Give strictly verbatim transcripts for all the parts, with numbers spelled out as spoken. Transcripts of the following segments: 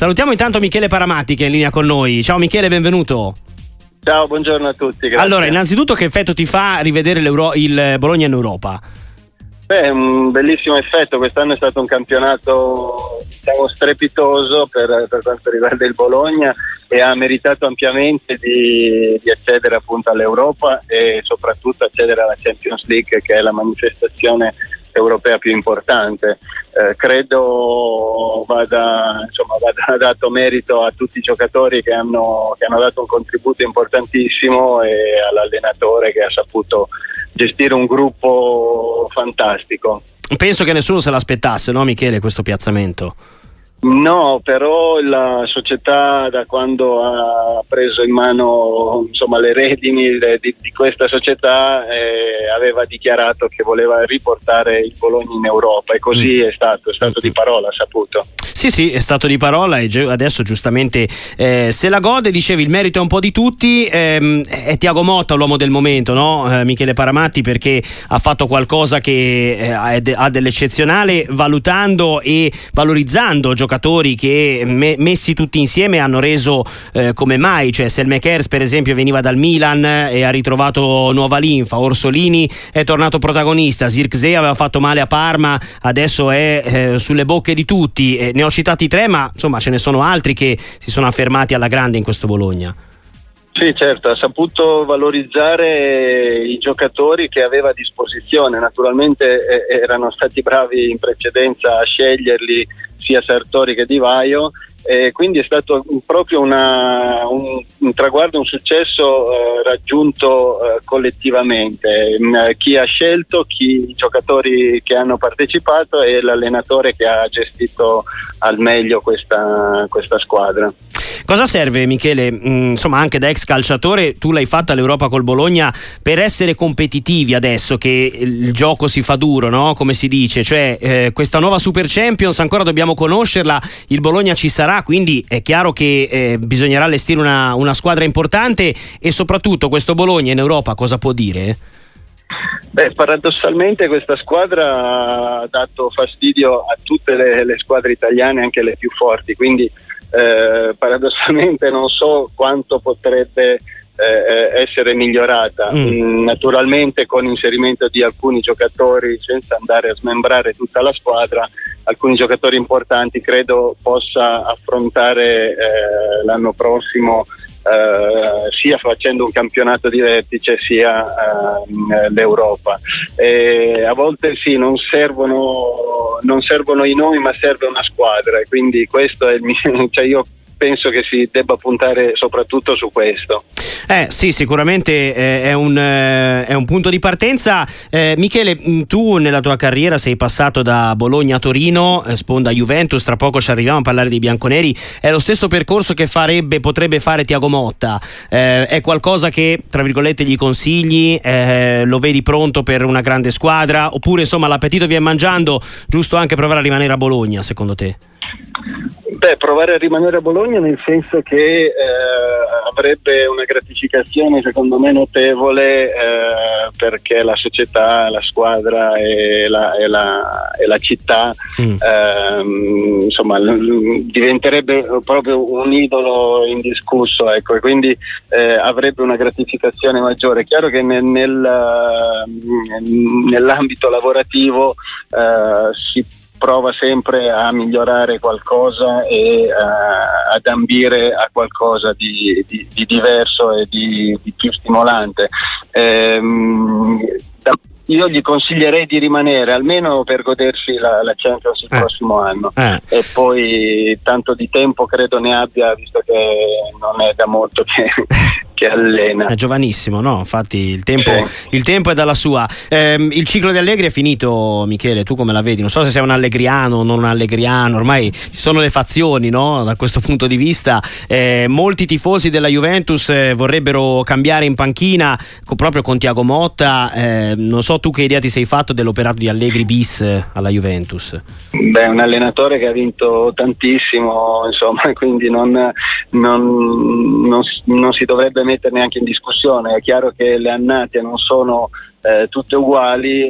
Salutiamo intanto Michele Paramatti che è in linea con noi. Ciao Michele, benvenuto. Ciao, buongiorno a tutti. Grazie. Allora, innanzitutto che effetto ti fa rivedere il Bologna in Europa? Beh, un bellissimo effetto. Quest'anno è stato un campionato, diciamo, strepitoso per, per quanto riguarda il Bologna, e ha meritato ampiamente di, di accedere appunto all'Europa e soprattutto accedere alla Champions League, che è la manifestazione europea più importante. Eh, credo vada, insomma, vada dato merito a tutti i giocatori che hanno, che hanno dato un contributo importantissimo, e all'allenatore che ha saputo gestire un gruppo fantastico. Penso che nessuno se l'aspettasse, no Michele, questo piazzamento? No, però la società, da quando ha preso in mano, insomma, le redini di, di questa società, eh, aveva dichiarato che voleva riportare il Bologna in Europa, e così mm. è stato, è stato di parola, saputo. Sì, sì, è stato di parola, e adesso giustamente eh, se la gode. Dicevi, il merito è un po' di tutti. ehm, è Thiago Motta l'uomo del momento, no? Eh, Michele Paramatti, perché ha fatto qualcosa che eh, ha dell'eccezionale, valutando e valorizzando giocatori che me- messi tutti insieme hanno reso eh, come mai. Cioè Selmakers per esempio veniva dal Milan e ha ritrovato nuova linfa, Orsolini è tornato protagonista, Zirkzee aveva fatto male a Parma, adesso è eh, sulle bocche di tutti. Eh, ne ho citati tre, ma insomma ce ne sono altri che si sono affermati alla grande in questo Bologna. Sì, certo, ha saputo valorizzare i giocatori che aveva a disposizione. Naturalmente eh, erano stati bravi in precedenza a sceglierli sia Sartori che Di Vaio, e quindi è stato proprio una, un, un traguardo, un successo eh, raggiunto eh, collettivamente. Eh, chi ha scelto, chi, i giocatori che hanno partecipato e l'allenatore che ha gestito al meglio questa, questa squadra. Cosa serve, Michele, mh, insomma anche da ex calciatore, tu l'hai fatta all'Europa col Bologna, per essere competitivi adesso che il gioco si fa duro, no? Come si dice, cioè eh, questa nuova Super Champions ancora dobbiamo conoscerla, il Bologna ci sarà, quindi è chiaro che eh, bisognerà allestire una, una squadra importante, e soprattutto questo Bologna in Europa cosa può dire? Beh, paradossalmente questa squadra ha dato fastidio a tutte le, le squadre italiane, anche le più forti, quindi Eh, paradossalmente non so quanto potrebbe eh, essere migliorata. mm. Mm, naturalmente con inserimento di alcuni giocatori, senza andare a smembrare tutta la squadra, alcuni giocatori importanti credo possa affrontare eh, l'anno prossimo Uh, sia facendo un campionato di vertice sia uh, l'Europa. E a volte sì, non servono non servono i nomi, ma serve una squadra, e quindi questo è il mio, cioè io penso che si debba puntare soprattutto su questo. Eh sì, sicuramente eh, è, un, eh, è un punto di partenza. eh, Michele, tu nella tua carriera sei passato da Bologna a Torino, eh, sponda Juventus, tra poco ci arriviamo a parlare dei bianconeri. È lo stesso percorso che farebbe, potrebbe fare Thiago Motta? Eh, è qualcosa che tra virgolette gli consigli? Eh, lo vedi pronto per una grande squadra, oppure insomma l'appetito viene mangiando, giusto anche provare a rimanere a Bologna secondo te? Beh, provare a rimanere a Bologna nel senso che eh, avrebbe una gratificazione secondo me notevole, eh, perché la società, la squadra e la, e la, e la città mm. eh, insomma l- diventerebbe proprio un idolo indiscusso, ecco, e quindi eh, avrebbe una gratificazione maggiore. È chiaro che nel, nel, nell'ambito lavorativo eh, si prova sempre a migliorare qualcosa e uh, ad ambire a qualcosa di, di, di diverso e di, di più stimolante. Ehm, da, io gli consiglierei di rimanere almeno per godersi la, la Champions il eh. prossimo anno, eh. e poi tanto di tempo credo ne abbia, visto che non è da molto che che allena. È giovanissimo, no? Infatti il tempo, sì. il tempo è dalla sua. Eh, il ciclo di Allegri è finito, Michele, tu come la vedi? Non so se sei un allegriano o non un allegriano, ormai ci sono le fazioni, no? Da questo punto di vista eh, molti tifosi della Juventus eh, vorrebbero cambiare in panchina co- proprio con Thiago Motta. Eh, non so tu che idea ti sei fatto dell'operato di Allegri bis eh, alla Juventus. Beh, un allenatore che ha vinto tantissimo, insomma, quindi non, non, non, non si dovrebbe mettere neanche in discussione. È chiaro che le annate non sono eh, tutte uguali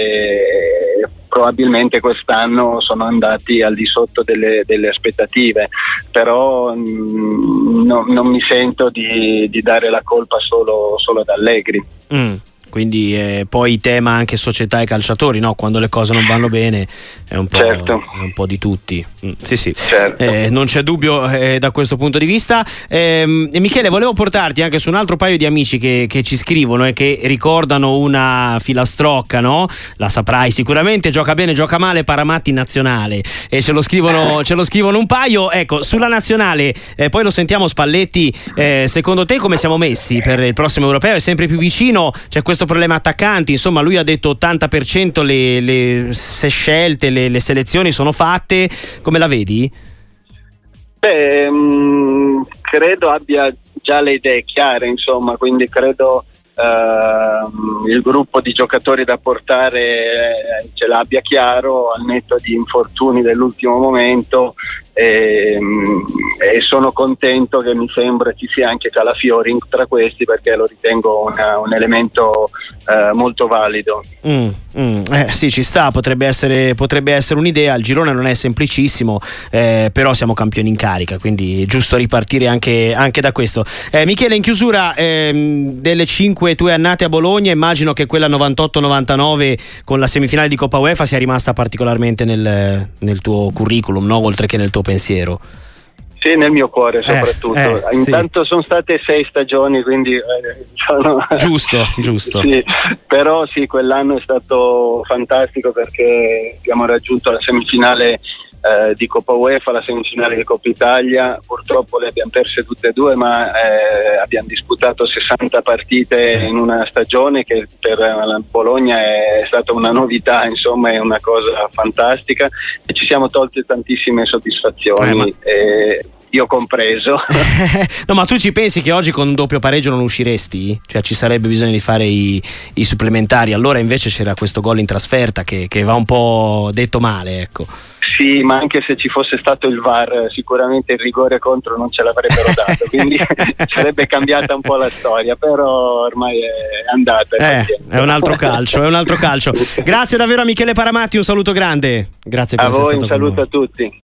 e probabilmente quest'anno sono andati al di sotto delle, delle aspettative, però mh, no, non mi sento di, di dare la colpa solo, solo ad Allegri. Mm. Quindi eh, poi tema anche società e calciatori, no? Quando le cose non vanno bene è un po', certo. è un po' di tutti. Mm, sì, sì, certo. eh, non c'è dubbio eh, da questo punto di vista. Eh, e Michele, volevo portarti anche su un altro paio di amici che, che ci scrivono e che ricordano una filastrocca, no? La saprai sicuramente, gioca bene, gioca male, Paramatti in nazionale, e ce lo scrivono, ce lo scrivono un paio. Ecco, sulla nazionale, eh, poi lo sentiamo Spalletti, eh, secondo te come siamo messi per il prossimo europeo? È sempre più vicino, c'è questo problema attaccanti, insomma lui ha detto ottanta per cento le, le se scelte, le, le selezioni sono fatte, come la vedi? Beh, mh, credo abbia già le idee chiare, insomma, quindi credo uh, il gruppo di giocatori da portare ce l'abbia chiaro, al netto di infortuni dell'ultimo momento, e, e sono contento che mi sembra ci sia anche Calafiori tra questi, perché lo ritengo una, un elemento uh, molto valido. Mm, mm, eh, sì, ci sta, potrebbe essere, potrebbe essere un'idea. Il girone non è semplicissimo, eh, però siamo campioni in carica, quindi è giusto ripartire anche, anche da questo. eh, Michele, in chiusura, ehm, delle cinque tue annate a Bologna, immagino che quella novantotto novantanove con la semifinale di Coppa UEFA sia rimasta particolarmente nel, nel tuo curriculum, no? Oltre che nel tuo pensiero. Sì, nel mio cuore soprattutto. Eh, eh, Intanto sì. Sono state sei stagioni, quindi eh, sono... giusto, giusto. Sì, però sì, quell'anno è stato fantastico perché abbiamo raggiunto la semifinale eh, di Coppa UEFA, la semifinale di Coppa Italia. Purtroppo le abbiamo perse tutte e due, ma eh, abbiamo disputato sessanta partite in una stagione che per la Bologna è stata una novità, insomma è una cosa fantastica, e ci siamo tolti tantissime soddisfazioni. Eh, ma... e io compreso. No, ma tu ci pensi che oggi con un doppio pareggio non usciresti? Cioè ci sarebbe bisogno di fare i, i supplementari, allora invece c'era questo gol in trasferta che, che va un po' detto male, ecco. Sì, ma anche se ci fosse stato il V A R sicuramente il rigore contro non ce l'avrebbero dato, quindi sarebbe cambiata un po' la storia, però ormai è andata. Eh, è un altro calcio, è un altro calcio. Grazie davvero a Michele Paramatti, un saluto grande. Grazie per a essere voi, stato un saluto con noi. a tutti.